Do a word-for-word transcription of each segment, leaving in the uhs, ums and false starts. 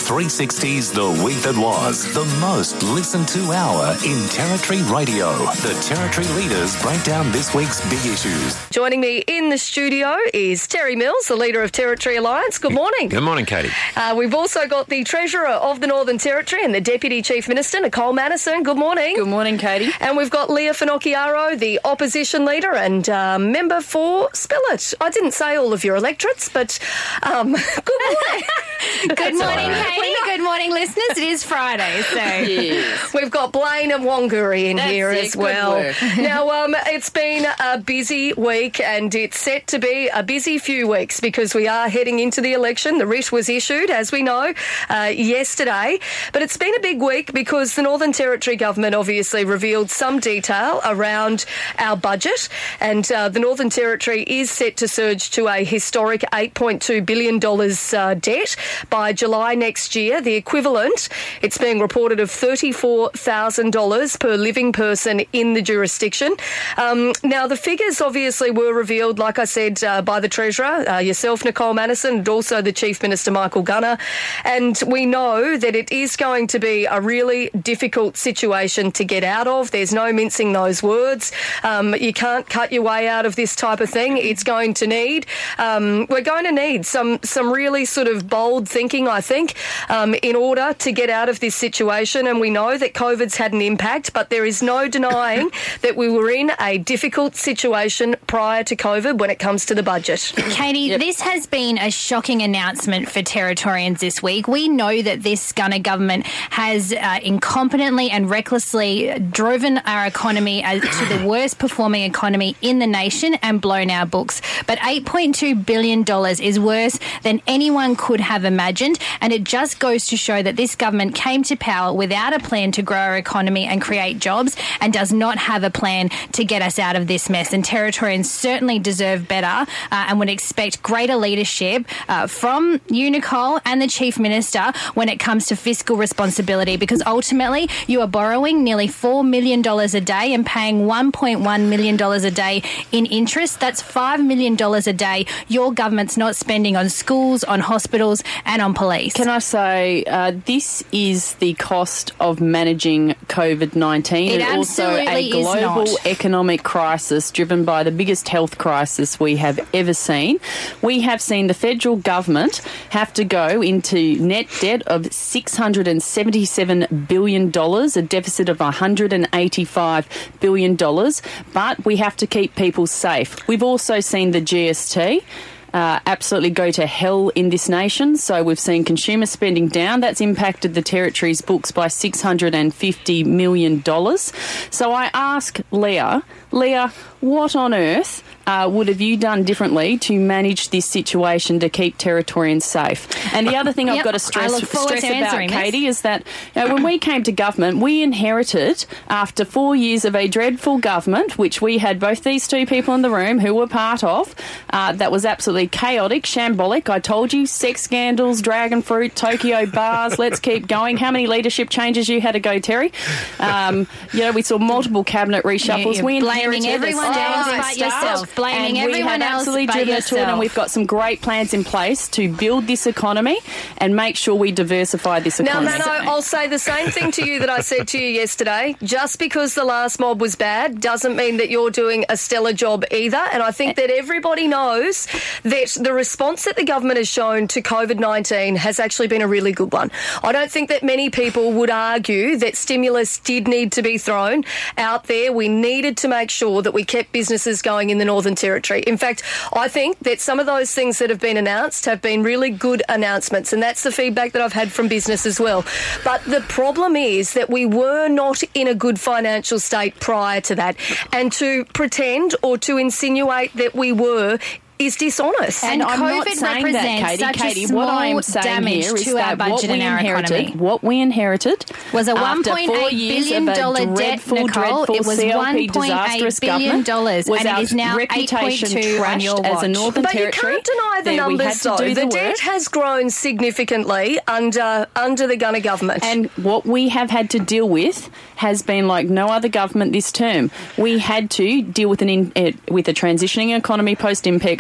three sixty's The Week That Was, the most listened to hour in Territory Radio. The Territory leaders break down this week's big issues. Joining me in the studio is Terry Mills, the leader of Territory Alliance. Good morning. Good morning, Katie. Uh, we've also got the Treasurer of the Northern Territory and the Deputy Chief Minister, Nicole Madison. Good morning. Good morning, Katie. And we've got Leah Finocchiaro, the Opposition Leader and uh, member for Spill It. I didn't say all of your electorates, but um, good morning. Good morning, right. Katie. Good morning, listeners. It is Friday, so... Yes. We've got Blaine and Wanguri in That's here it. as Good well. work. Now, um, it's been a busy week and it's set to be a busy few weeks because we are heading into the election. The writ was issued, as we know, uh, yesterday. But it's been a big week because the Northern Territory Government obviously revealed some detail around our budget, and uh, the Northern Territory is set to surge to a historic eight point two billion dollars uh, debt by July next year. The equivalent, it's being reported, of thirty-four thousand dollars per living person in the jurisdiction. Um, now, the figures obviously were revealed, like I said, uh, by the Treasurer, uh, yourself, Nicole Madison, and also the Chief Minister, Michael Gunner. And we know that it is going to be a really difficult situation to get out of. There's no mincing those words. Um, you can't cut your way out of this type of thing. It's going to need, um, we're going to need some, some really sort of bold thinking, I think, um, in order to get out of this situation. And we know that COVID's had an impact, but there is no denying that we were in a difficult situation prior to COVID when it comes to the budget. Katie, yep. This has been a shocking announcement for Territorians this week. We know that this Gunner government has uh, incompetently and recklessly driven our economy as, to the worst performing economy in the nation and blown our books. But eight point two billion dollars is worse than anyone could have imagined, and it just goes to show that this government came to power without a plan to grow our economy and create jobs, and does not have a plan to get us out of this mess. And Territorians certainly deserve better uh, and would expect greater leadership uh, from you, Nicole, and the Chief Minister when it comes to fiscal responsibility, because ultimately you are borrowing nearly four million dollars a day and paying one point one million dollars a day in interest. That's five million dollars a day your government's not spending on schools, on hospitals and on police. Can I say, uh, this is the cost of managing COVID nineteen. It and also absolutely a global is not. economic crisis driven by the biggest health crisis we have ever seen. We have seen the federal government have to go into net debt of six hundred seventy-seven billion dollars, a deficit of one hundred eighty-five billion dollars, but we have to keep people safe. We've also seen the G S T Uh, absolutely go to hell in this nation. So we've seen consumer spending down. That's impacted the Territory's books by six hundred fifty million dollars. So I ask Leah, Leah, what on earth uh, would have you done differently to manage this situation to keep Territorians safe? And the other thing yep. I've got to stress, I look forward stress to about, answering Katie, this. is that you know, when we came to government, we inherited, after four years of a dreadful government, which we had both these two people in the room who were part of, uh, that was absolutely chaotic, shambolic. I told you, sex scandals, dragon fruit, Tokyo bars, let's keep going. How many leadership changes you had to go, Terry? Um, you know, we saw multiple cabinet reshuffles. You're we blaming inherited everyone a else standing but start, yourself. Blaming and everyone we have else absolutely but driven it to it, and yourself. we've got some great plans in place to build this economy and make sure we diversify this Now, economy. Mano, I'll say the same thing to you that I said to you yesterday. Just because the last mob was bad doesn't mean that you're doing a stellar job either. And I think that everybody knows that the response that the government has shown to COVID nineteen has actually been a really good one. I don't think that many people would argue that stimulus did need to be thrown out there. We needed to make sure that we kept businesses going in the Northern Territory. In fact, I think that some of those things that have been announced have been really good announcements, and that's the feedback that I've had from business as well. But the problem is that we were not in a good financial state prior to that, and to pretend or to insinuate that we were is dishonest. And, And I'm not COVID saying that, represents Katie. such Katie, a small what I am saying damage here is to our that what budget we and our inherited, economy. what we inherited was a after one point four eight years billion of a dollars debt, dreadful, Nicole. dreadful It was C L P one point eight disastrous billion government dollars, was and our it is now reputation eight point two on your trashed as a watch. Northern But you Territory. can't deny the There we numbers, had to though. do The, the debt work. has grown significantly under under the Gunner government. And what we have had to deal with has been like no other government this term. We had to deal with an in, uh, with a transitioning economy post-IMPEX.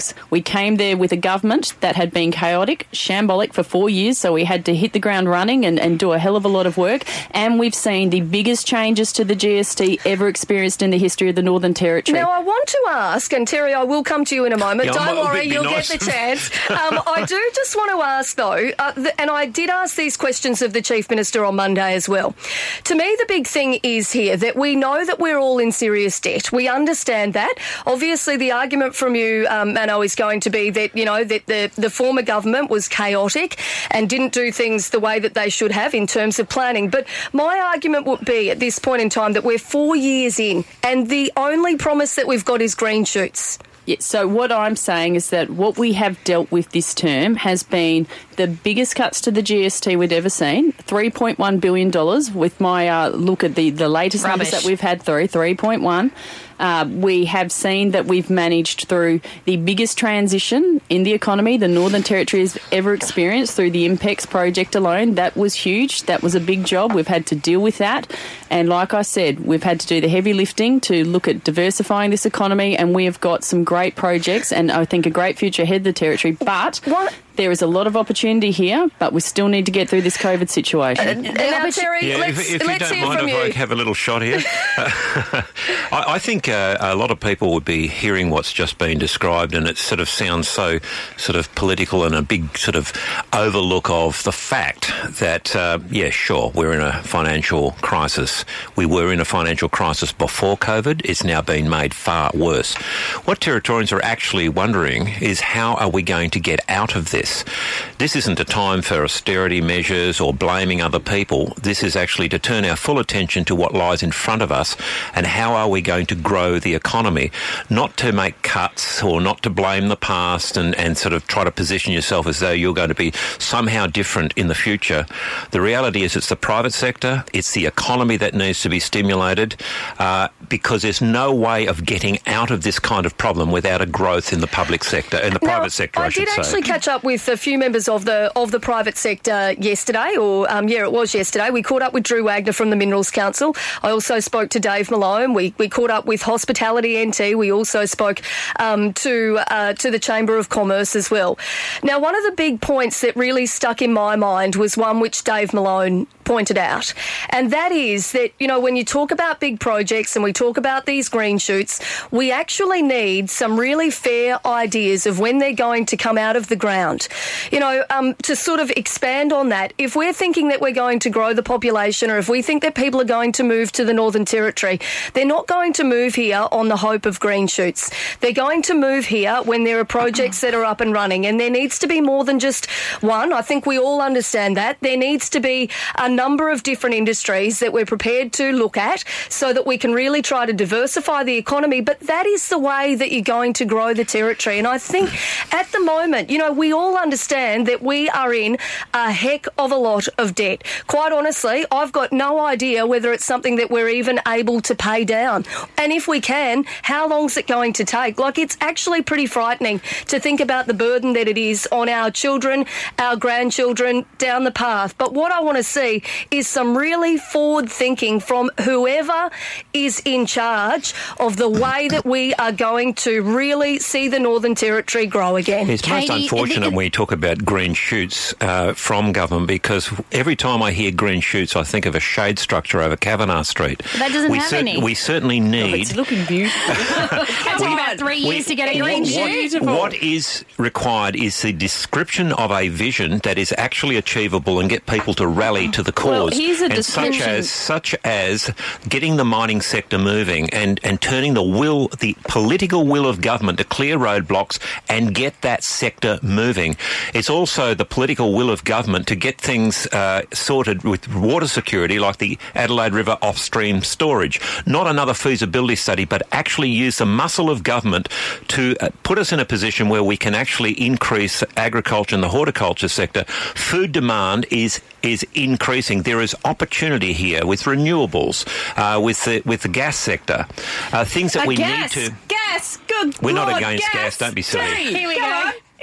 weeks. We came there with a government that had been chaotic, shambolic for four years, so we had to hit the ground running and, and do a hell of a lot of work. And we've seen the biggest changes to the G S T ever experienced in the history of the Northern Territory. Now, I want to ask, and Terry, I will come to you in a moment. Yeah, Don't might- worry, it'd be you'll nice. get the chance. Um, I do just want to ask, though, uh, th- and I did ask these questions of the Chief Minister on Monday as well. To me, the big thing is here that we know that we're all in serious debt. We understand that. Obviously, the argument from you, um, Mano, is going to be that, you know, that the, the former government was chaotic and didn't do things the way that they should have in terms of planning. But my argument would be at this point in time that we're four years in and the only promise that we've got is green shoots. Yeah, so what I'm saying is that what we have dealt with this term has been the biggest cuts to the G S T we'd ever seen, three point one billion dollars with my uh, look at the, the latest Rubbish. numbers that we've had through, three point one. Uh, we have seen that we've managed through the biggest transition in the economy the Northern Territory has ever experienced through the IMPEX project alone. That was huge. That was a big job. We've had to deal with that. And like I said, we've had to do the heavy lifting to look at diversifying this economy, and we have got some great projects and I think a great future ahead of the Territory. But What? there is a lot of opportunity here, but we still need to get through this COVID situation. Now, Terry, Yeah, let's, if, if you let's don't hear mind from if you. I have a little shot here. I, I think uh, a lot of people would be hearing what's just been described, and it sort of sounds so sort of political and a big sort of overlook of the fact that, uh, yeah, sure, we're in a financial crisis. We were in a financial crisis before COVID. It's now been made far worse. What Territorians are actually wondering is how are we going to get out of this? This isn't a time for austerity measures or blaming other people. This is actually to turn our full attention to what lies in front of us and how are we going to grow the economy, not to make cuts or not to blame the past and, and sort of try to position yourself as though you're going to be somehow different in the future. The reality is it's the private sector, it's the economy that needs to be stimulated uh, because there's no way of getting out of this kind of problem without a growth in the public sector, in the Now, private sector, I, I should did say. actually catch up with a few members of the of the private sector yesterday, or um, yeah, it was yesterday. We caught up with Drew Wagner from the Minerals Council. I also spoke to Dave Malone. We we caught up with Hospitality N T. We also spoke um, to uh, to the Chamber of Commerce as well. Now, one of the big points that really stuck in my mind was one which Dave Malone pointed out, and that is that, you know, when you talk about big projects and we talk about these green shoots, we actually need some really fair ideas of when they're going to come out of the ground. You know, um, to sort of expand on that, if we're thinking that we're going to grow the population, or if we think that people are going to move to the Northern Territory, they're not going to move here on the hope of green shoots. They're going to move here when there are projects that are up and running, and there needs to be more than just one. I think we all understand that. There needs to be a number of different industries that we're prepared to look at so that we can really try to diversify the economy, but that is the way that you're going to grow the Territory. And I think at the moment, you know, we all understand that we are in a heck of a lot of debt. Quite honestly, I've got no idea whether it's something that we're even able to pay down. And if we can, how long's it going to take? Like, it's actually pretty frightening to think about the burden that it is on our children, our grandchildren down the path. But what I want to see is some really forward thinking from whoever is in charge of the way that we are going to really see the Northern Territory grow again. It's most Katie, unfortunate the- when you talk about green shoots uh, from government, because every time I hear green shoots, I think of a shade structure over Kavanagh Street. But that doesn't we have any. We certainly need... It's looking beautiful. It took about three We- years to get a green what- shoot. What is required is the description of a vision that is actually achievable and get people to rally to the Well, cause. here's a and such description. as such as getting the mining sector moving and, and turning the will, the political will of government to clear roadblocks and get that sector moving. It's also the political will of government to get things uh, sorted with water security, like the Adelaide River off-stream storage. Not another feasibility study, but actually use the muscle of government to uh, put us in a position where we can actually increase agriculture and the horticulture sector. Food demand is is increasing. There is opportunity here with renewables, uh, with the with the gas sector, uh, things that Uh, we gas, need to. gas, good We're not Lord, against gas. gas, don't be silly. Terry, Here we come go. on.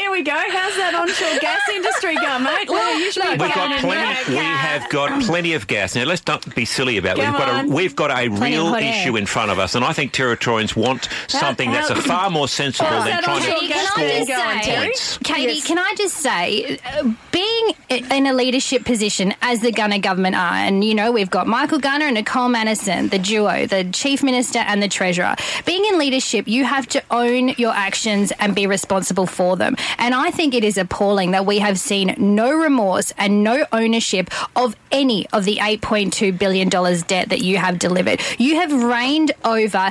Here we go. How's that onshore gas industry going, mate? Well, usually We've got plenty. We have got plenty of gas. Now, let's not be silly about it. We've got a we've got a real issue in front of us, and I think Territorians want something how- that's a far more sensible How's than that trying onshore to gas score thing Can I just say, points. Katie, Yes. can I just say, uh, being in a leadership position as the Gunner government are, and you know we've got Michael Gunner and Nicole Manison, the duo, the Chief Minister and the Treasurer. Being in leadership, you have to own your actions and be responsible for them. And I think it is appalling that we have seen no remorse and no ownership of any of the eight point two billion dollars debt that you have delivered. You have reigned over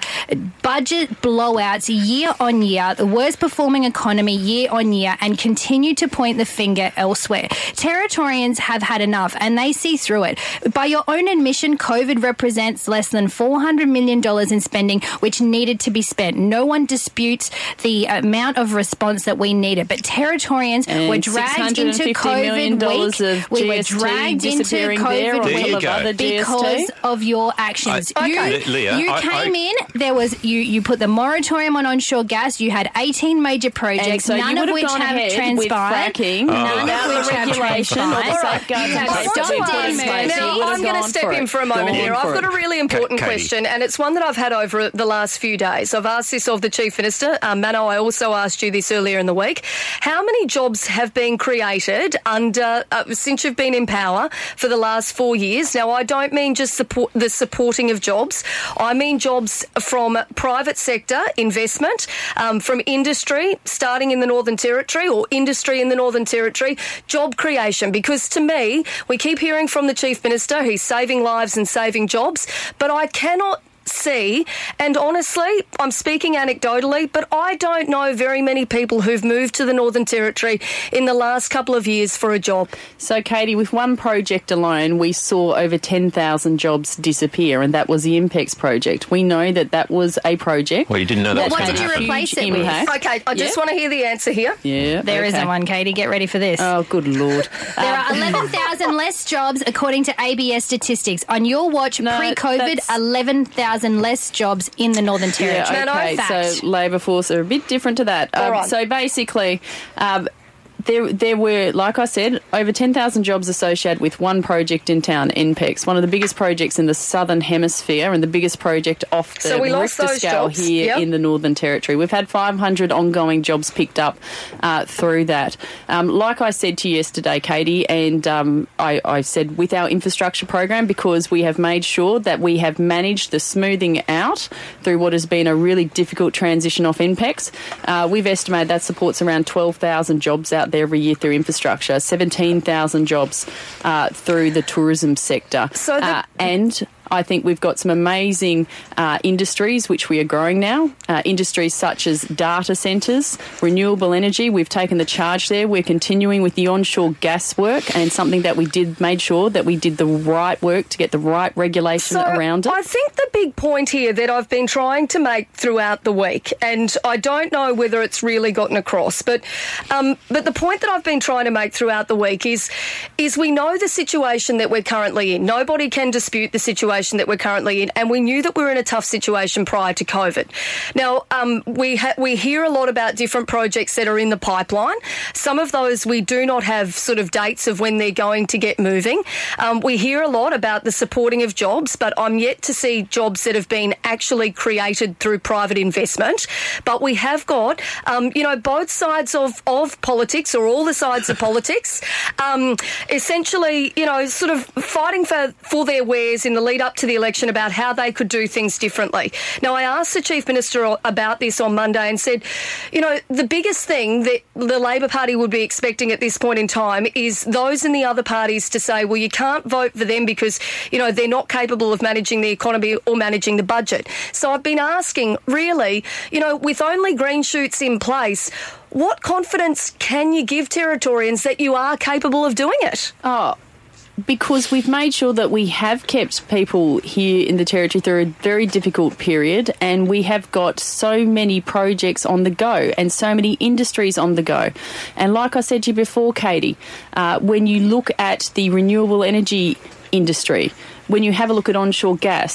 budget blowouts year on year, the worst performing economy year on year, and continue to point the finger elsewhere. Territorians have had enough and they see through it. By your own admission, COVID represents less than four hundred million dollars in spending which needed to be spent. No one disputes the amount of response that we needed, but Territorians And were dragged into $650 million COVID week. of We were G S T dragged into disappearing there on COVID There top you of go. other G S T. because of your actions. I- you okay. Leah, you I- came I- in, there was you, you put the moratorium on onshore gas, you had eighteen major And projects, so none you of would have which gone have ahead with transpired. fracking None without of which the have regulation or the transpired. safeguards You in have place stopped that we've it. got in place. Now, You would have I'm going to gone step for in it. for a moment Gone here. I've for got a it. really important Katie. question, and it's one that I've had over the last few days. I've asked this of the Chief Minister. Um, Mano, I also asked you this earlier in the week. How many jobs have been created under uh, since you've been in power for the last four years? Now, I don't mean just support, the supporting of jobs. I mean jobs from private sector investment, um, from industry, starting in the Northern Territory, or industry in the Northern Territory, job creation. Because to me, we keep hearing from the Chief Minister, he's saving lives and saving jobs, but I cannot see, and honestly, I'm speaking anecdotally, but I don't know very many people who've moved to the Northern Territory in the last couple of years for a job. So, Katie, with one project alone, we saw over ten thousand jobs disappear, and that was the IMPEX project. We know that that was a project. Well, you didn't know that was What going did to you happen. replace it Huge with? impact. Okay, I just Yeah. want to hear the answer here. Yeah, There okay. isn't one, Katie. Get ready for this. Oh, good Lord. There Um, are eleven thousand less jobs according to A B S statistics. On your watch, No, pre-COVID, that's- eleven thousand less jobs in the Northern Territory. Yeah, No, no, okay. Fact. So Labor Force are a bit different to that. All Um, right. So basically, um, there there were, like I said, over ten thousand jobs associated with one project in town, INPEX, one of the biggest projects in the Southern Hemisphere and the biggest project off the So we lost Richter those scale jobs. here Yep. in the Northern Territory. We've had five hundred ongoing jobs picked up uh, through that. Um, like I said to you yesterday, Katie, and um, I, I said with our infrastructure program, because we have made sure that we have managed the smoothing out through what has been a really difficult transition off INPEX. Uh, we've estimated that supports around twelve thousand jobs out there every year through infrastructure, seventeen thousand jobs uh, through the tourism sector. So the- uh, and I think we've got some amazing uh, industries which we are growing now. Uh, industries such as data centres, renewable energy. We've taken the charge there. We're continuing with the onshore gas work, and something that we did, made sure that we did the right work to get the right regulation So around it. I think the big point here that I've been trying to make throughout the week, and I don't know whether it's really gotten across, but um, but the point that I've been trying to make throughout the week is is we know the situation that we're currently in. Nobody can dispute the situation that we're currently in, and we knew that we were in a tough situation prior to COVID. Now, um, we ha- we hear a lot about different projects that are in the pipeline. Some of those we do not have sort of dates of when they're going to get moving. Um, we hear a lot about the supporting of jobs, but I'm yet to see jobs that have been actually created through private investment. But we have got, um, you know, both sides of, of politics, or all the sides of politics, um, essentially, you know, sort of fighting for, for their wares in the lead up to the election about how they could do things differently. Now, I asked the Chief Minister about this on Monday and said, you know, the biggest thing that the Labor Party would be expecting at this point in time is those in the other parties to say, well, you can't vote for them because, you know, they're not capable of managing the economy or managing the budget. So I've been asking, really, you know, with only green shoots in place, what confidence can you give Territorians that you are capable of doing it? Oh, because we've made sure that we have kept people here in the Territory through a very difficult period, and we have got so many projects on the go and so many industries on the go. And like I said to you before, Katie, uh, when you look at the renewable energy industry, when you have a look at onshore gas,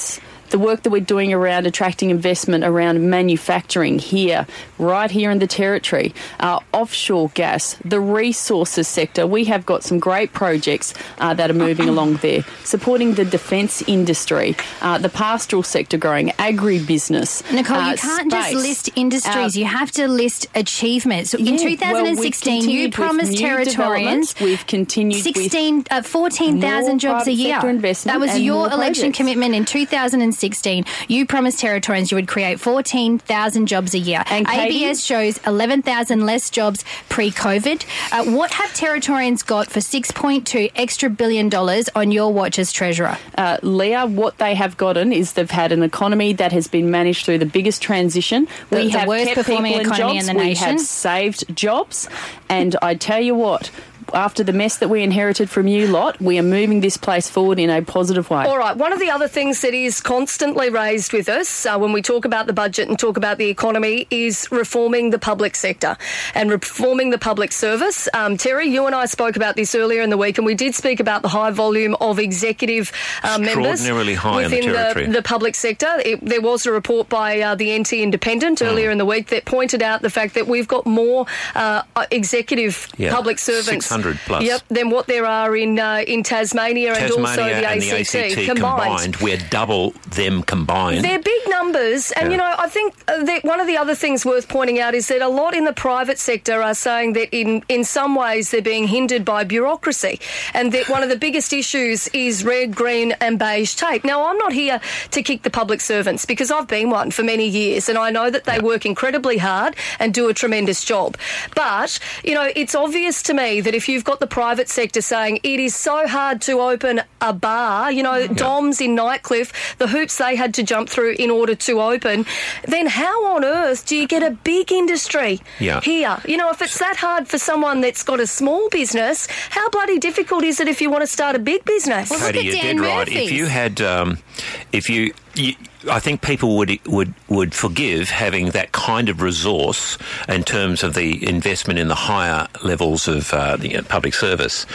the work that we're doing around attracting investment around manufacturing here, right here in the Territory, uh, offshore gas, the resources sector. We have got some great projects uh, that are moving along there, supporting the defence industry, uh, the pastoral sector growing, agribusiness. Nicole, uh, you can't space. just list industries. Uh, you have to list achievements. In yeah, two thousand sixteen, well, you promised Territorians we've continued sixteen, uh, fourteen thousand jobs a year. That was your election projects. commitment in two thousand sixteen. You promised Territorians you would create fourteen thousand jobs a year. And A B S shows eleven thousand less jobs pre-COVID. Uh, what have Territorians got for six point two extra billion dollars on your watch as Treasurer? Uh, Leah, what they have gotten is they've had an economy that has been managed through the biggest transition. The, we the have worst kept performing people in economy jobs. in the We nation. have saved jobs. And I tell you what, after the mess that we inherited from you lot, we are moving this place forward in a positive way. All right, one of the other things that is constantly raised with us uh, when we talk about the budget and talk about the economy is reforming the public sector and reforming the public service. Um, Terry, you and I spoke about this earlier in the week, and we did speak about the high volume of executive uh, members Extraordinarily high in the within Territory. the, the public sector. It, there was a report by uh, the N T Independent Mm. earlier in the week that pointed out the fact that we've got more uh, executive Yeah, public servants six hundred plus. Yep, than what there are in uh, in Tasmania, and also Tasmania the and A C T, the A C T combined. combined, we're double them combined. They're big numbers, and Yeah. you know, I think uh, that one of the other things worth pointing out is that a lot in the private sector are saying that in, in some ways they're being hindered by bureaucracy, and that one of the biggest issues is red, green and beige tape. Now, I'm not here to kick the public servants because I've been one for many years, and I know that they Yeah. work incredibly hard and do a tremendous job. But, you know, it's obvious to me that if you've got the private sector saying it is so hard to open a bar, you know, Dom's in Nightcliff, the hoops they had to jump through in order to open, then how on earth do you get a big industry Yeah. here? You know, if it's that hard for someone that's got a small business, how bloody difficult is it if you want to start a big business? Well, look Katie, at you're Dan dead right. Murphy's. If you had, um, if you, you, I think people would would would forgive having that kind of resource in terms of the investment in the higher levels of uh, the uh, public service,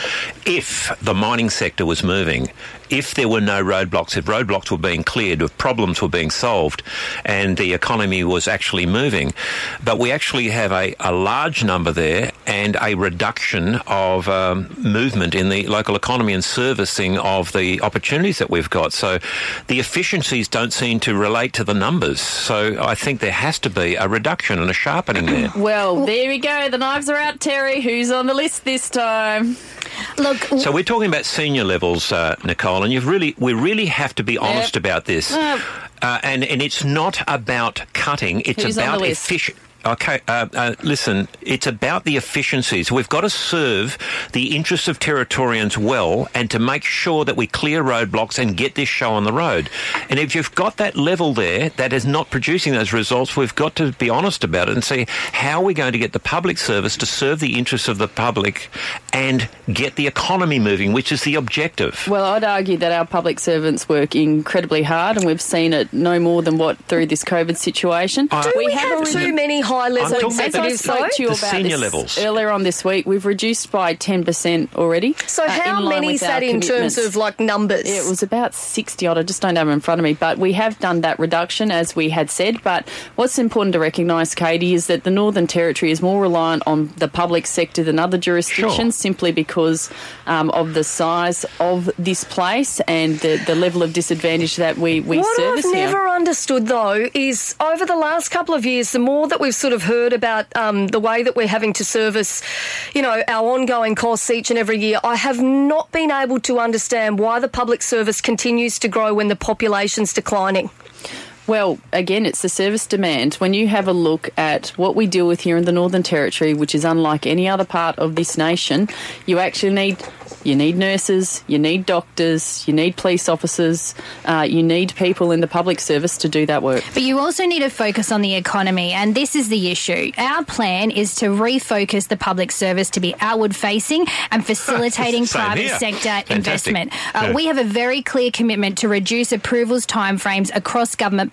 if the mining sector was moving, if there were no roadblocks, if roadblocks were being cleared, if problems were being solved, and the economy was actually moving. But we actually have a, a large number there and a reduction of um, movement in the local economy and servicing of the opportunities that we've got. So the efficiencies don't seem to relate to the numbers. So I think there has to be a reduction and a sharpening there. Well, there we go. The knives are out, Terry. Who's on the list this time? Look, So we're talking about senior levels, uh, Nicole, and you've really, we really have to be honest Yep. about this. Uh, Uh, and, and it's not about cutting, it's Who's on about the list? efficient. Okay, uh, uh, listen, it's about the efficiencies. We've got to serve the interests of Territorians well and to make sure that we clear roadblocks and get this show on the road. And if you've got that level there that is not producing those results, we've got to be honest about it and see how we're going to get the public service to serve the interests of the public and get the economy moving, which is the objective. Well, I'd argue that our public servants work incredibly hard, and we've seen it no more than what through this COVID situation. Uh, Do we, we have, already- too many high-level I'm talking about As I executives, though? spoke to you The about senior this levels. earlier on this week, we've reduced by ten percent already. So uh, how in line many is with our that in terms commitments. of, like, numbers? It was about sixty odd. I just don't have them in front of me. But we have done that reduction, as we had said. But what's important to recognise, Katie, is that the Northern Territory is more reliant on the public sector than other jurisdictions, Sure. simply because um, of the size of this place and the, the level of disadvantage that we, we What service I've here. never understood, though, is over the last couple of years, the more that we've sort of heard about um, the way that we're having to service, you know, our ongoing costs each and every year, I have not been able to understand why the public service continues to grow when the population's declining. Well, again, it's the service demand. When you have a look at what we deal with here in the Northern Territory, which is unlike any other part of this nation, you actually need you need nurses, you need doctors, you need police officers, uh, you need people in the public service to do that work. But you also need to focus on the economy, and this is the issue. Our plan is to refocus the public service to be outward-facing and facilitating Same private here. sector Fantastic. investment. Uh, Yeah. We have a very clear commitment to reduce approvals timeframes across government by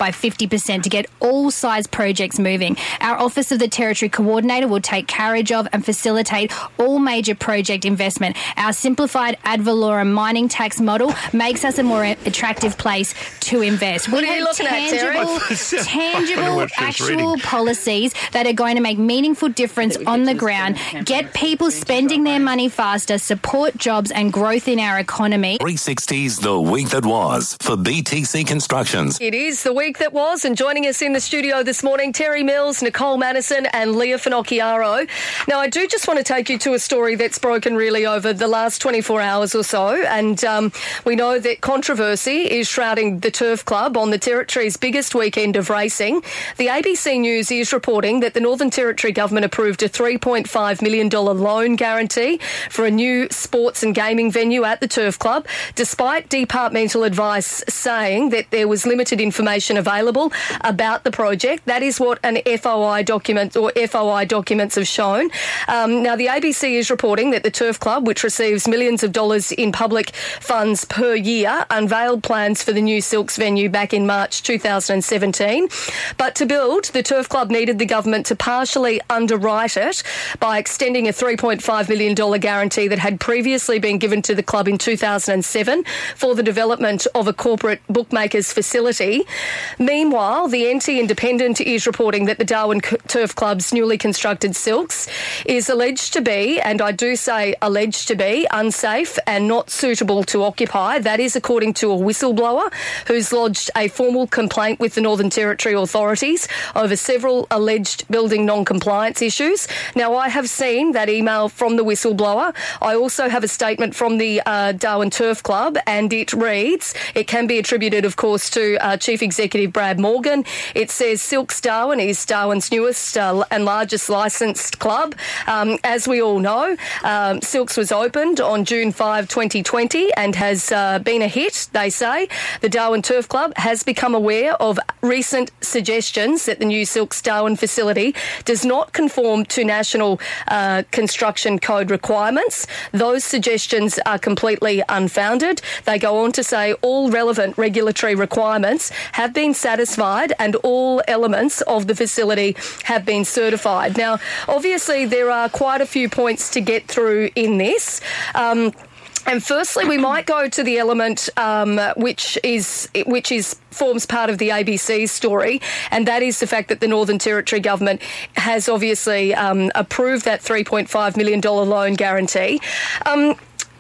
by fifty percent to get all size projects moving. Our Office of the Territory Coordinator will take carriage of and facilitate all major project investment. Our simplified ad valorem mining tax model makes us a more attractive place to invest. What we are you have looking at, tangible, Terry? tangible, actual policies that are going to make meaningful difference on the ground, get people spending their money faster, support jobs and growth in our economy. three sixty's The Week That Was for B T C Constructions. It is the week that was, and joining us in the studio this morning, Terry Mills, Nicole Madison and Leah Finocchiaro. Now, I do just want to take you to a story that's broken really over the last twenty-four hours or so, and um, we know that controversy is shrouding the Turf Club on the Territory's biggest weekend of racing. The A B C News is reporting that the Northern Territory Government approved a three point five million dollars loan guarantee for a new sports and gaming venue at the Turf Club, despite departmental advice saying that there was limited information available about the project. That is what an F O I document or F O I documents have shown. Um, now, the A B C is reporting that the Turf Club, which receives millions of dollars in public funds per year, unveiled plans for the new Silks venue back in March two thousand seventeen. But to build, the Turf Club needed the government to partially underwrite it by extending a three point five million dollars guarantee that had previously been given to the club in two thousand seven for the development of a corporate bookmakers facility. Meanwhile, the N T Independent is reporting that the Darwin Turf Club's newly constructed Silks is alleged to be, and I do say alleged to be, unsafe and not suitable to occupy. That is according to a whistleblower who's lodged a formal complaint with the Northern Territory authorities over several alleged building non-compliance issues. Now, I have seen that email from the whistleblower. I also have a statement from the uh, Darwin Turf Club, and it reads, it can be attributed, of course, to uh, Chief Executive Brad Morgan. It says Silks Darwin is Darwin's newest uh, and largest licensed club. Um, as we all know, um, Silks was opened on June fifth, twenty twenty and has uh, been a hit, they say. The Darwin Turf Club has become aware of recent suggestions that the new Silks Darwin facility does not conform to national uh, construction code requirements. Those suggestions are completely unfounded. They go on to say all relevant regulatory requirements have been satisfied and all elements of the facility have been certified. Now, obviously, there are quite a few points to get through in this. Um, And firstly, we might go to the element um, which is which is forms part of the A B C story, and that is the fact that the Northern Territory Government has obviously um, approved that three point five million dollars loan guarantee. Um,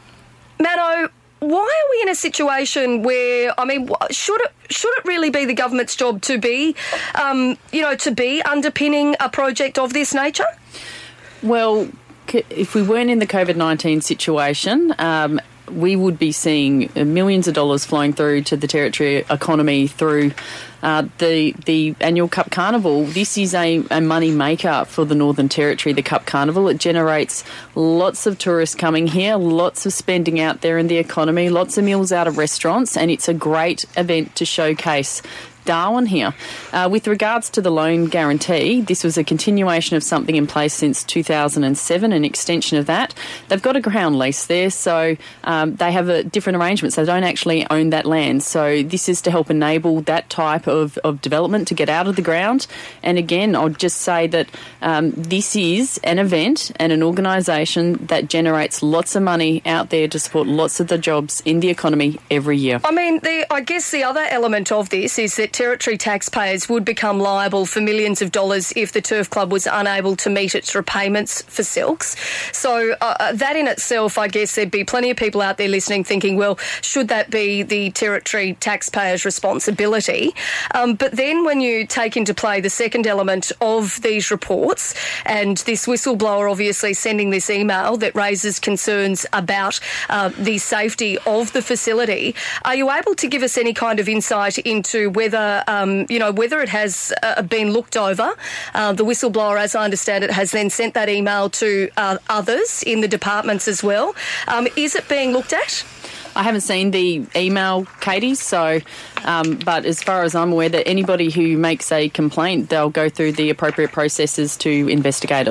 Mano, why are we in a situation where, I mean, should it should it really be the government's job to be, um, you know, to be underpinning a project of this nature? Well, if we weren't in the COVID nineteen situation, um, we would be seeing millions of dollars flowing through to the Territory economy through uh, the the annual Cup Carnival. This is a, a money maker for the Northern Territory, the Cup Carnival. It generates lots of tourists coming here, lots of spending out there in the economy, lots of meals out of restaurants, and it's a great event to showcase Darwin here. Uh, with regards to the loan guarantee, this was a continuation of something in place since two thousand seven, an extension of that. They've got a ground lease there, so um, they have a different arrangements. They don't actually own that land. So this is to help enable that type of, of development to get out of the ground. And again, I'll just say that um, this is an event and an organisation that generates lots of money out there to support lots of the jobs in the economy every year. I mean, the, I guess the other element of this is that Territory taxpayers would become liable for millions of dollars if the Turf Club was unable to meet its repayments for Silks. So uh, that in itself, I guess there'd be plenty of people out there listening thinking, well, should that be the Territory taxpayers' responsibility? Um, but then when you take into play the second element of these reports and this whistleblower obviously sending this email that raises concerns about uh, the safety of the facility, are you able to give us any kind of insight into whether Um, you know, whether it has uh, been looked over? Uh, the whistleblower, as I understand it, has then sent that email to uh, others in the departments as well. Um, is it being looked at? I haven't seen the email, Katie, so, um, but as far as I'm aware, that anybody who makes a complaint, they'll go through the appropriate processes to investigate it.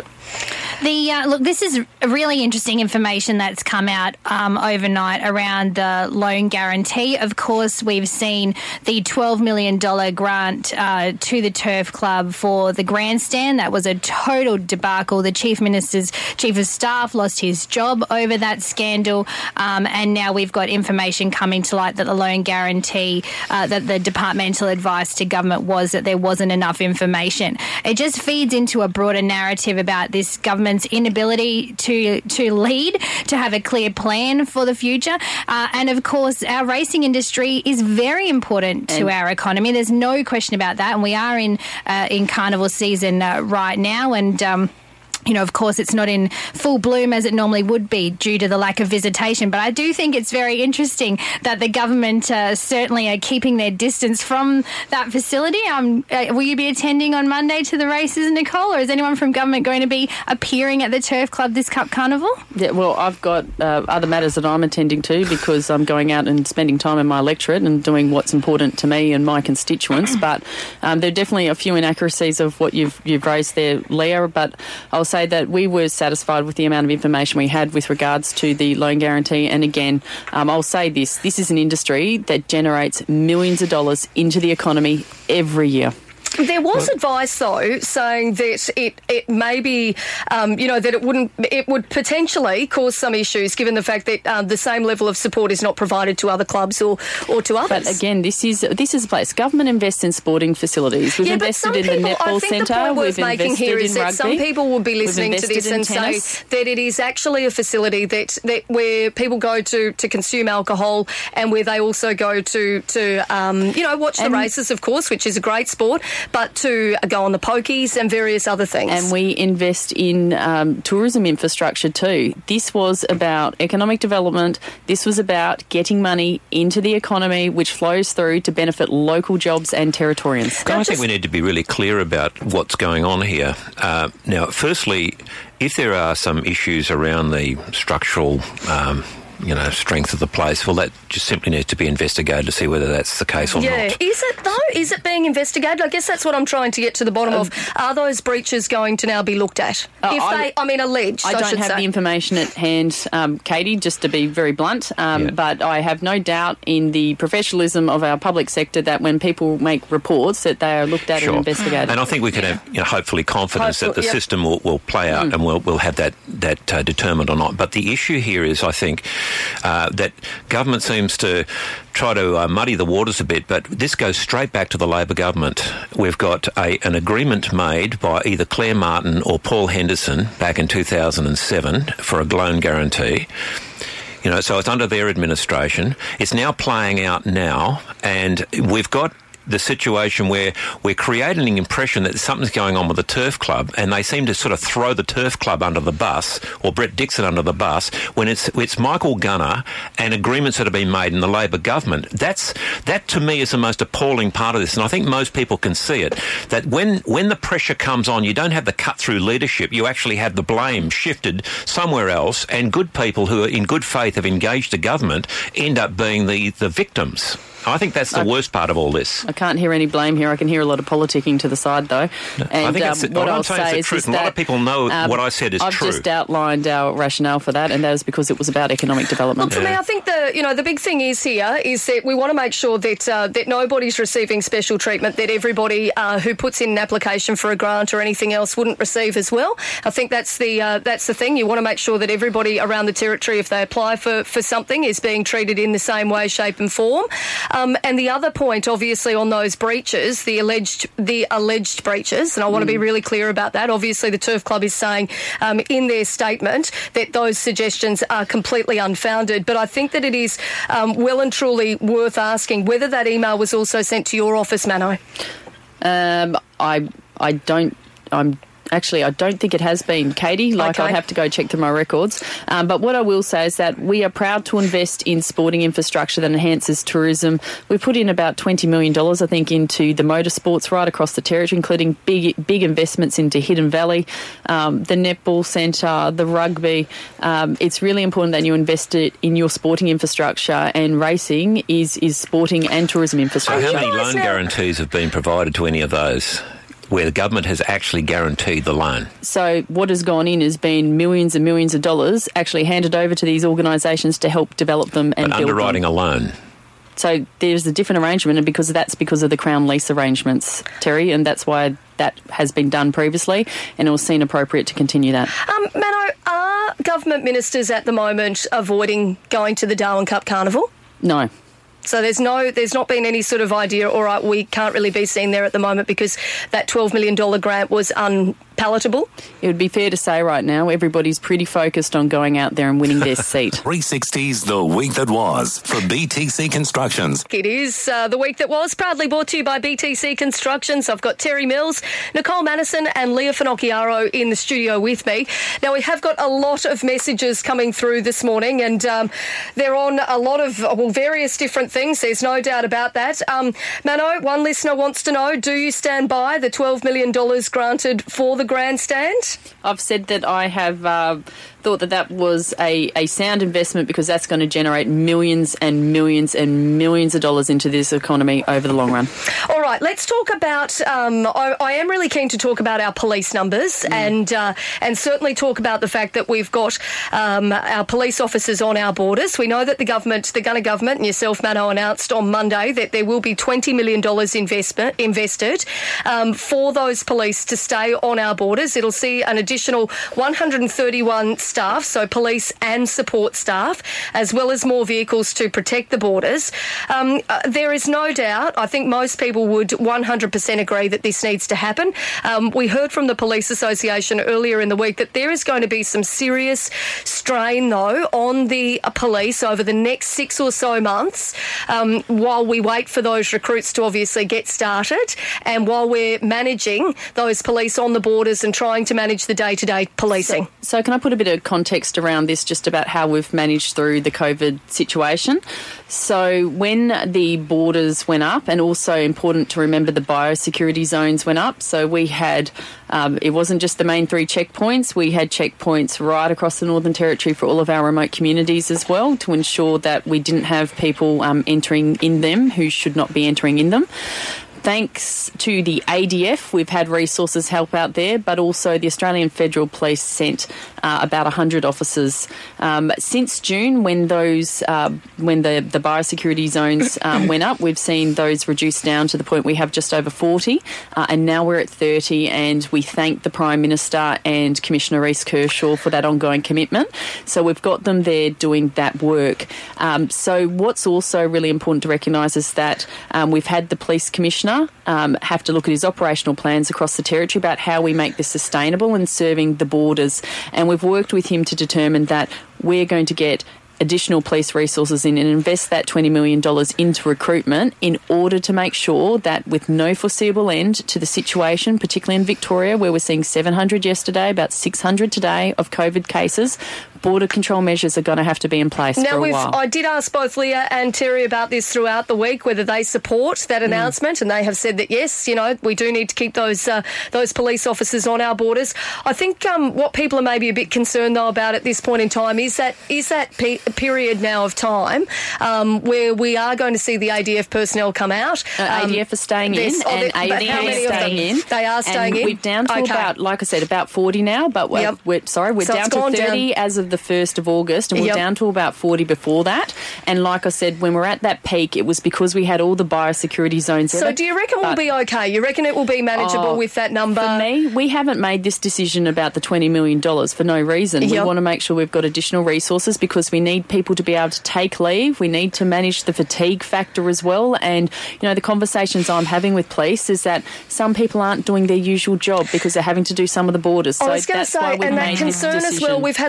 The uh, look, this is really interesting information that's come out um, overnight around the loan guarantee. Of course, we've seen the twelve million dollars grant uh, to the Turf Club for the grandstand. That was a total debacle. The Chief Minister's Chief of Staff lost his job over that scandal, um, and now we've got information coming to light that the loan guarantee, uh, that the departmental advice to government was that there wasn't enough information. It just feeds into a broader narrative about this government's inability to to lead, to have a clear plan for the future. Uh, and, of course, our racing industry is very important to and our economy. There's no question about that. And we are in, uh, in carnival season uh, right now. And... Um, You know, of course, it's not in full bloom as it normally would be due to the lack of visitation. But I do think it's very interesting that the government uh, certainly are keeping their distance from that facility. Um, uh, will you be attending on Monday to the races, Nicole, or is anyone from government going to be appearing at the Turf Club this Cup Carnival? Yeah, well, I've got uh, other matters that I'm attending to because I'm going out and spending time in my electorate and doing what's important to me and my constituents. But um, there are definitely a few inaccuracies of what you've you've raised there, Leah. But I'll say that we were satisfied with the amount of information we had with regards to the loan guarantee. And again, um, I'll say this, this is an industry that generates millions of dollars into the economy every year. There was advice, though, saying that it, it may be, um, you know, that it wouldn't, it would potentially cause some issues given the fact that um, the same level of support is not provided to other clubs or, or to others. But again, this is this is a place. Government invests in sporting facilities. We've yeah, invested but some in people, the netball centre. centre. I think the point worth We've making here is that rugby. some people will be listening to this and say that it is actually a facility that, that where people go to, to consume alcohol and where they also go to, to um, you know, watch and the races, of course, which is a great sport, but to go on the pokies and various other things. And we invest in um, tourism infrastructure too. This was about economic development. This was about getting money into the economy, which flows through to benefit local jobs and Territorians. I think we need to be really clear about what's going on here. Uh, now, firstly, if there are some issues around the structural um, you know, strength of the place, well, that just simply needs to be investigated to see whether that's the case or yeah. not. Is it, though? Is it being investigated? I guess that's what I'm trying to get to the bottom um, of. Are those breaches going to now be looked at? Uh, if I, they, I mean, alleged, I I don't should have say. the information at hand, um, Katie, just to be very blunt, um, yeah. but I have no doubt in the professionalism of our public sector that when people make reports that they are looked at sure. and investigated. And I think we can have, you know, hopefully confidence Hopeful, that the yep. system will, will play out mm. and we'll, we'll have that, that uh, determined or not. But the issue here is, I think, uh, that government seems to try to uh, muddy the waters a bit, but this goes straight back to the Labor government. We've got a, an agreement made by either Claire Martin or Paul Henderson back in two thousand seven for a loan guarantee. You know, so it's under their administration. It's now playing out now, and we've got the situation where we're creating an impression that something's going on with the Turf Club, and they seem to sort of throw the Turf Club under the bus, or Brett Dixon under the bus, when it's it's Michael Gunner and agreements that have been made in the Labor government. That's that to me is the most appalling part of this, and I think most people can see it, that when, when the pressure comes on, you don't have the cut-through leadership, you actually have the blame shifted somewhere else, and good people who are in good faith have engaged the government end up being the, the victims. I think that's the I, worst part of all this. I can't hear any blame here. I can hear a lot of politicking to the side, though. No, and I think um, it's, what, what I'll I'm saying say is the truth. is And that, a lot of people know um, what I said is I've true. I've just outlined our rationale for that, and that is because it was about economic development. Look, for yeah. me, I think the you know the big thing is here is that we want to make sure that uh, that nobody's receiving special treatment, that everybody uh, who puts in an application for a grant or anything else wouldn't receive as well. I think that's the uh, that's the thing. You want to make sure that everybody around the territory, if they apply for, for something, is being treated in the same way, shape and form. Um, and the other point, obviously, on those breaches, the alleged the alleged breaches, and I want mm. to be really clear about that. Obviously, the Turf Club is saying um, in their statement that those suggestions are completely unfounded. But I think that it is um, well and truly worth asking whether that email was also sent to your office, Mano. Um, I I don't. I'm. Actually, I don't think it has been, Katie. Like, Okay. I'd have to go check through my records. Um, but what I will say is that we are proud to invest in sporting infrastructure that enhances tourism. We put in about twenty million dollars, I think, into the motorsports right across the territory, including big big investments into Hidden Valley, um, the netball centre, the rugby. Um, it's really important that you invest it in your sporting infrastructure, and racing is, is sporting and tourism So infrastructure. how many guys loan now- guarantees have been provided to any of those where the government has actually guaranteed the loan? So what has gone in has been millions and millions of dollars actually handed over to these organisations to help develop them and But build underwriting them. a loan. So there's a different arrangement, and because that's because of the Crown lease arrangements, Terry, and that's why that has been done previously, and it was seen appropriate to continue that. Um, Mano, are government ministers at the moment avoiding going to the Darwin Cup Carnival? No. So there's no, there's not been any sort of idea, all right, we can't really be seen there at the moment because that twelve million dollars grant was unpalatable? It would be fair to say right now everybody's pretty focused on going out there and winning their seat. three sixty's The Week That Was for B T C Constructions. It is uh, the week that was, proudly brought to you by B T C Constructions. I've got Terry Mills, Nicole Madison and Leah Finocchiaro in the studio with me. Now, we have got a lot of messages coming through this morning, and um, they're on a lot of, well, various different things. There's no doubt about that. Um, Mano, one listener wants to know, do you stand by the twelve million dollars granted for the grandstand? I've said that I have uh, thought that that was a, a sound investment because that's going to generate millions and millions and millions of dollars into this economy over the long run. All right, let's talk about, um, I, I am really keen to talk about our police numbers mm. and uh, and certainly talk about the fact that we've got um, our police officers on our borders. We know that the government, the Gunner government and yourself, Mano, announced on Monday that there will be twenty million dollars investment, invested um, for those police to stay on our borders. It'll see an additional one hundred thirty-one staff, so police and support staff, as well as more vehicles to protect the borders. Um, uh, there is no doubt, I think most people would one hundred percent agree that this needs to happen. Um, we heard from the Police Association earlier in the week that there is going to be some serious strain, though, on the uh, police over the next six or so months um, while we wait for those recruits to obviously get started and while we're managing those police on the borders and trying to manage the day-to-day policing. So, so can I put a bit of context around this just about how we've managed through the COVID situation? So when the borders went up, and also important to remember the biosecurity zones went up, so we had, um, it wasn't just the main three checkpoints, we had checkpoints right across the Northern Territory for all of our remote communities as well to ensure that we didn't have people um, entering in them who should not be entering in them. Thanks to the A D F, we've had resources help out there, but also the Australian Federal Police sent uh, about one hundred officers. Um, since June, when those uh, when the, the biosecurity zones um, went up, we've seen those reduced down to the point we have just over forty, uh, and now we're at thirty, and we thank the Prime Minister and Commissioner Reece Kershaw for that ongoing commitment. So we've got them there doing that work. Um, so what's also really important to recognise is that um, we've had the Police Commissioner Um, have to look at his operational plans across the territory about how we make this sustainable and serving the borders. And we've worked with him to determine that we're going to get additional police resources in and invest that twenty million dollars into recruitment in order to make sure that with no foreseeable end to the situation, particularly in Victoria, where we're seeing seven hundred yesterday, about six hundred today of COVID cases, border control measures are going to have to be in place now, for a we've, while. I did ask both Leah and Terry about this throughout the week, whether they support that announcement, mm. and they have said that, yes, you know, we do need to keep those uh, those police officers on our borders. I think um, what people are maybe a bit concerned, though, about at this point in time is that is that pe- period now of time um, where we are going to see the A D F personnel come out. Uh, Um, A D F are staying in, oh, and they- A but D how F many are of staying them? in. They are staying and in? We're down to Okay. about, like I said, about forty now, but we're, Yep. we're sorry, we're So down it's to gone thirty down. as of the first of August, and we're Yep. down to about forty before that. And like I said, when we're at that peak, it was because we had all the biosecurity zones. So there. do you reckon we'll But- be okay? You reckon it will be manageable Oh, with that number? For me, we haven't made this decision about the twenty million dollars for no reason. We Yep. want to make sure we've got additional resources because we need people to be able to take leave. We need to manage the fatigue factor as well. And, you know, the conversations I'm having with police is that some people aren't doing their usual job because they're having to do some of the borders. I So was going to that's why say, we've and made that this concern as well, decision. we've had lots of people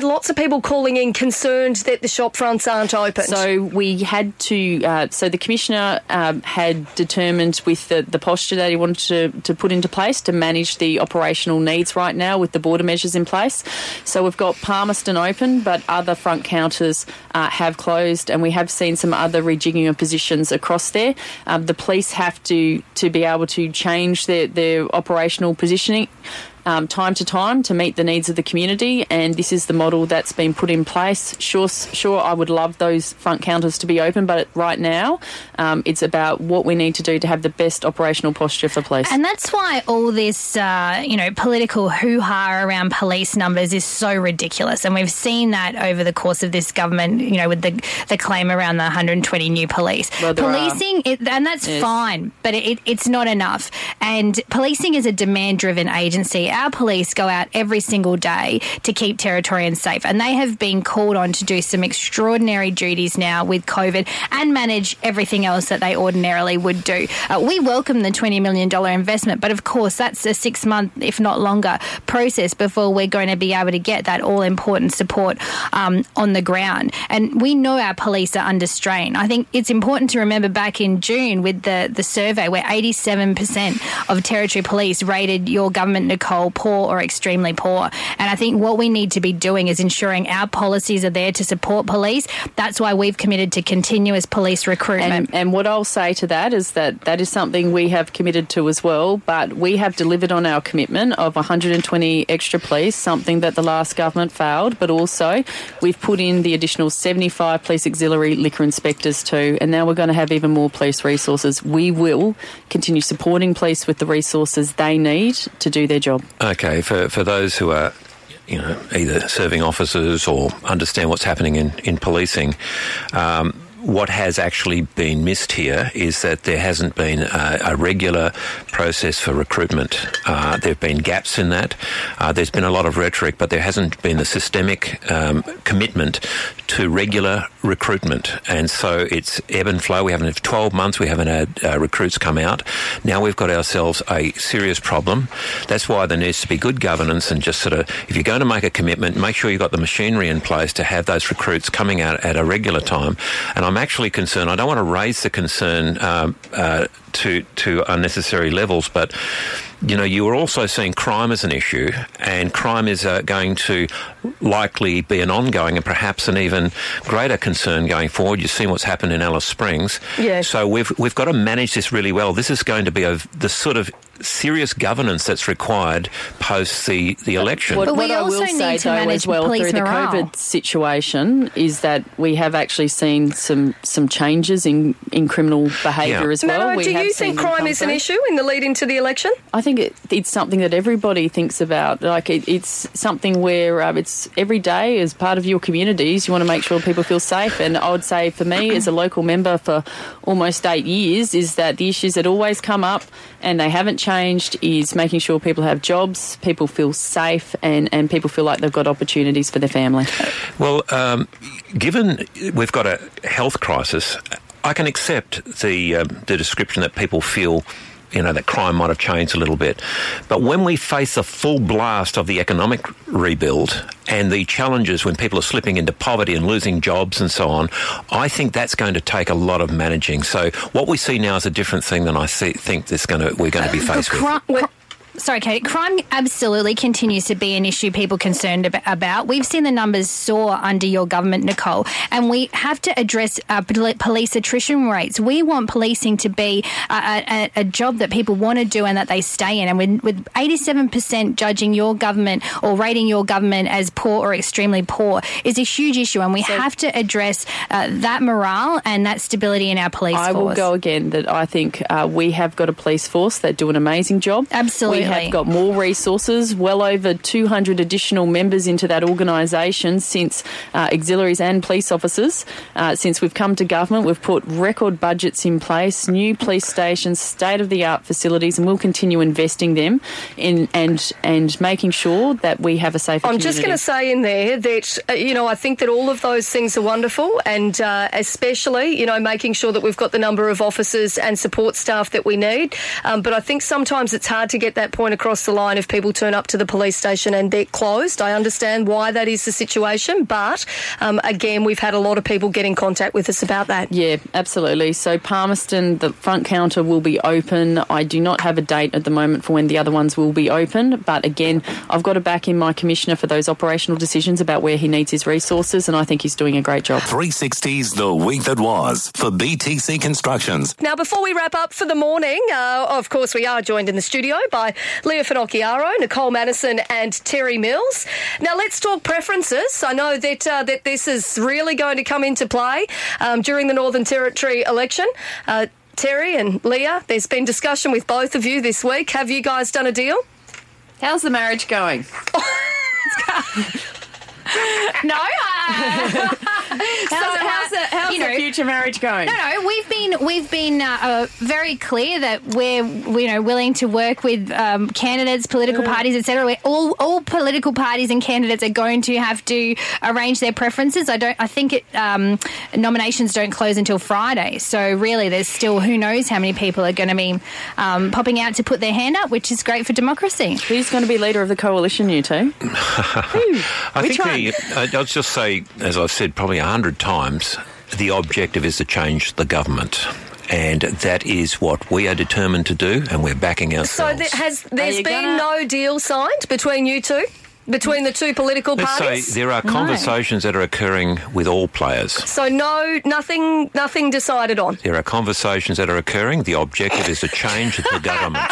people calling in concerned that the shop fronts aren't open? So we had to, uh, so the Commissioner um, had determined with the, the posture that he wanted to, to put into place to manage the operational needs right now with the border measures in place. So we've got Palmerston open, but other front counters uh, have closed, and we have seen some other rejigging of positions across there. Um, the police have to, to be able to change their, their operational positioning Um, time to time to meet the needs of the community, and this is the model that's been put in place. Sure, sure, I would love those front counters to be open, but right now um, it's about what we need to do to have the best operational posture for police. And that's why all this, uh, you know, political hoo-ha around police numbers is so ridiculous. And we've seen that over the course of this government, you know, with the the claim around the one hundred twenty new police. Well, policing, it, and that's yes. fine, but it, it's not enough. And policing is a demand-driven agency. Our police go out every single day to keep Territorians safe, and they have been called on to do some extraordinary duties now with COVID and manage everything else that they ordinarily would do. Uh, we welcome the twenty million dollars investment, but of course that's a six-month, if not longer, process before we're going to be able to get that all-important support um, on the ground. And we know our police are under strain. I think it's important to remember back in June with the, the survey where eighty-seven percent of Territory Police rated your government, Nicole, poor or extremely poor. And I think what we need to be doing is ensuring our policies are there to support police. That's why we've committed to continuous police recruitment. And, and what I'll say to that is that that is something we have committed to as well, but we have delivered on our commitment of one hundred twenty extra police, something that the last government failed, but also we've put in the additional seventy-five police auxiliary liquor inspectors too, and now we're going to have even more police resources. We will continue supporting police with the resources they need to do their job. Okay, for, for those who are, you know, either serving officers or understand what's happening in, in policing, um, what has actually been missed here is that there hasn't been a, a regular process for recruitment. Uh, there have been gaps in that. Uh, there's been a lot of rhetoric, but there hasn't been a systemic um, commitment to regular recruitment. And so it's ebb and flow. We haven't had twelve months. We haven't had uh, recruits come out. Now we've got ourselves a serious problem. That's why there needs to be good governance and just sort of, if you're going to make a commitment, make sure you've got the machinery in place to have those recruits coming out at a regular time. And I'm actually concerned, I don't want to raise the concern um, uh, to to unnecessary levels, but you know, you are also seeing crime as an issue, and crime is uh, going to likely be an ongoing and perhaps an even greater concern going forward. You've seen what's happened in Alice Springs. Yes. So we've we've got to manage this really well. This is going to be a, the sort of serious governance that's required post the, the election. What, But we what I also will need say, to though, manage as well police through morale. the COVID situation is that we have actually seen some some changes in, in criminal behaviour Yeah. as well. Nano, We do have you seen think them crime come is an through. issue in the lead into the election? I think it, it's something that everybody thinks about. Like it, it's something where um, it's every day as part of your communities. You want to make sure people feel safe. And I would say for me, as a local member for almost eight years, is that the issues that always come up and they haven't changed is making sure people have jobs, people feel safe, and, and people feel like they've got opportunities for their family. Well, um, given we've got a health crisis, I can accept the um, the description that people feel, you know, that crime might have changed a little bit. But when we face the full blast of the economic rebuild and the challenges when people are slipping into poverty and losing jobs and so on, I think that's going to take a lot of managing. So what we see now is a different thing than I see, think this going to, we're going to be faced with. Cri- cri- Sorry, Kate. Crime absolutely continues to be an issue people concerned ab- about. We've seen the numbers soar under your government, Nicole, and we have to address uh, pol- police attrition rates. We want policing to be a, a, a job that people want to do and that they stay in. And with, with eighty-seven percent judging your government or rating your government as poor or extremely poor is a huge issue, and we So- have to address uh, that morale and that stability in our police I force. will go again that I think uh, we have got a police force that do an amazing job. Absolutely. We have got more resources, well over two hundred additional members into that organisation since uh, auxiliaries and police officers. Uh, since we've come to government, we've put record budgets in place, new police stations, state-of-the-art facilities, and we'll continue investing them in and and making sure that we have a safer I'm community. just going to say in there that, uh, you know, I think that all of those things are wonderful, and uh, especially, you know, making sure that we've got the number of officers and support staff that we need. Um, but I think sometimes it's hard to get that point across the line if people turn up to the police station and they're closed. I understand why that is the situation, but um, again, we've had a lot of people get in contact with us about that. Yeah, absolutely. So Palmerston, the front counter will be open. I do not have a date at the moment for when the other ones will be open, but again, I've got to back in my commissioner for those operational decisions about where he needs his resources, and I think he's doing a great job. three sixty's The Week That Was for B T C Constructions. Now, before we wrap up for the morning, uh, of course, we are joined in the studio by Leah Finocchiaro, Nicole Madison and Terry Mills. Now, let's talk preferences. I know that uh, that this is really going to come into play um, during the Northern Territory election. Uh, Terry and Leah, there's been discussion with both of you this week. Have you guys done a deal? How's the marriage going? No. Uh, how's so, how's, the, how's you the know, future marriage going? No, no, we've been we've been uh, uh, very clear that we're you know willing to work with um, candidates, political Mm. parties, et cetera. All all political parties and candidates are going to have to arrange their preferences. I don't. I think it, um, nominations don't close until Friday, so really, there's still who knows how many people are going to be um, popping out to put their hand up, which is great for democracy. Who's going to be leader of the coalition, you two? I Which think one? the, uh, I'll just say, as I've said probably a hundred times, the objective is to change the government. And that is what we are determined to do, and we're backing So ourselves. there has there's you been gonna- no deal signed between you two? Between the two political Let's parties? say there are conversations that are occurring with all players. So no, nothing, nothing decided on. There are conversations that are occurring. The objective is to change the government.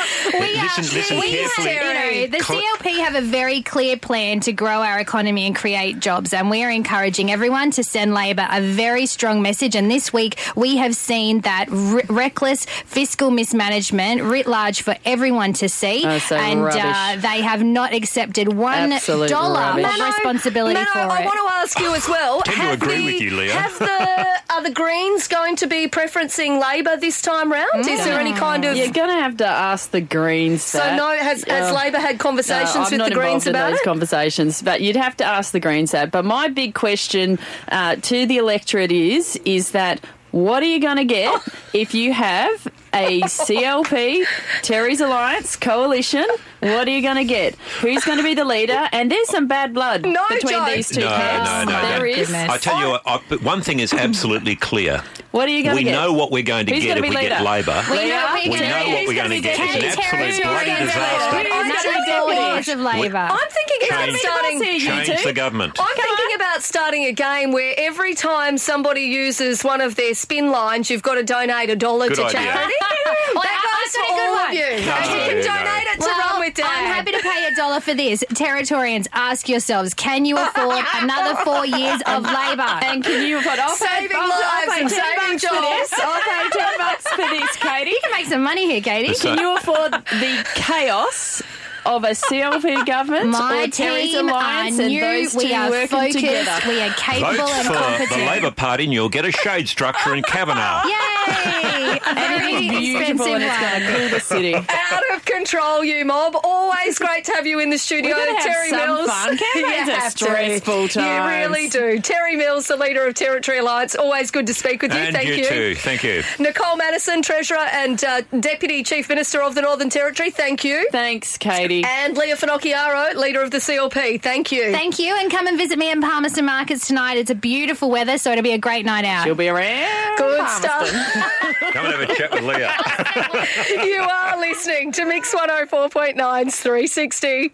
We listen, are, listen we carefully. Have, you know, the Cl- C L P have a very clear plan to grow our economy and create jobs, and we are encouraging everyone to send Labor a very strong message. And this week, we have seen that r- reckless fiscal mismanagement writ large for everyone to see, Oh, so and rubbish. uh, they have not accepted one Absolute dollar rubbish. of responsibility Mano, for I it. want to ask you as well. Tend to have agree the, with you, Leah. Have the are the Greens going to be preferencing Labor this time round? Is there any kind of You're going to have to ask the Greens so that. no? Has, has Uh, Labor had conversations No, I'm with not the Greens involved in about those it? conversations, but you'd have to ask the Greens that. But my big question uh, to the electorate is, is that what are you going to get if you have a C L P, Terry's Alliance, coalition? What are you going to get? Who's going to be the leader? And there's some bad blood No between joke. these two No, camps. no, no, There no. is. Goodness. I tell you what, I, but one thing is absolutely clear. What are you going We to get? know what we're going to Who's get gonna if be we get leader? Labor. We know Leah? who We Terry- know what who's we're going to get. It's an absolute bloody disaster. Another four four years of Labor. I'm thinking about Change. starting. Change the government. I'm thinking about starting a game where every time somebody uses one of their spin lines, you've got to donate a dollar Good to idea. charity. Well, that I- goes I've for got a good all one. of you. No, and you can no. donate it to Well, Run With Dad. I'm happy to pay a dollar for this. Territorians, ask yourselves, can you afford another four years of Labor? And can you afford? I'll pay, Saving I'll, I'll lives pay and ten saving bucks for jobs. this. I'll pay ten bucks for this, Katie. You can make some money here, Katie. So- Can you afford the chaos of a C L P government My or Terry's team are Alliance and new. those We two are working focused. together? We are capable Vote and for competent. the Labor Party and you'll get a shade structure in Cabinet. Yay! A And very it'll be beautiful expensive and it's going to one. cool the city. Out of control, you mob. Always great to have you in the studio. We're gonna have Terry some Mills. fun. Campaigns You are have to. stressful You times. really do. Terry Mills, the leader of Territory Alliance. Always good to speak with you. And Thank you, you. too. Thank you. Nicole Madison, Treasurer and uh, Deputy Chief Minister of the Northern Territory. Thank you. Thanks, Katie. And Leah Finocchiaro, Leader of the C L P. Thank you. Thank you, and come and visit me in Palmerston Markets tonight. It's a beautiful weather, so it'll be a great night out. She'll be around. Good Palmerston. stuff. Come and have a chat with Leah. You are listening to Mix one oh four point nine's three sixty.